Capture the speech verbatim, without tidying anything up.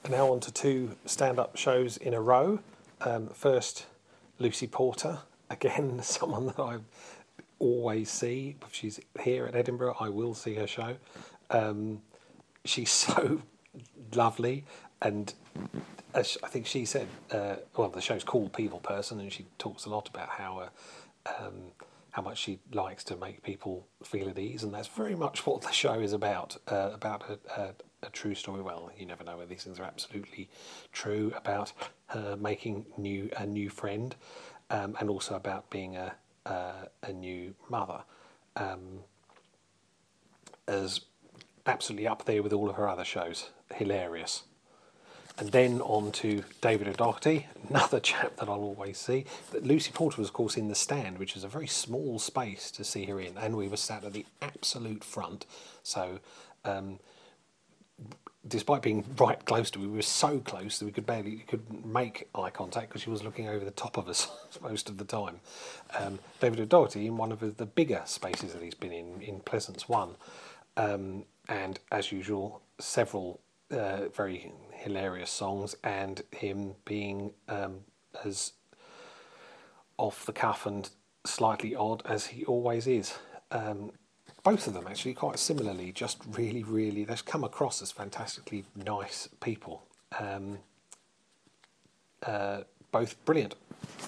Now on to two stand-up shows in a row. Um, first, Lucy Porter, again, someone that I always see. If she's here at Edinburgh, I will see her show. Um, she's so lovely, and as I think she said, uh, well, the show's called People Person, and she talks a lot about how uh, um, how much she likes to make people feel at ease, and that's very much what the show is about. Uh, about a, a, a true story. Well, you never know whether these things are absolutely true. About her making new a new friend, um, and also about being a a, a new mother, um, as absolutely up there with all of her other shows. Hilarious. And then on to David O'Doherty, another chap that I'll always see. But Lucy Porter was, of course, in the stand, which is a very small space to see her in, and we were sat at the absolute front. So, um, despite being right close to her, we were so close that we could barely could make eye contact because she was looking over the top of us most of the time. Um, David O'Doherty in one of the bigger spaces that he's been in, in Pleasance One, um, and as usual, several uh, very hilarious songs, and him being um, as off the cuff and slightly odd as he always is. Um, both of them actually quite similarly, just really, really, they've come across as fantastically nice people. Um, uh, both brilliant.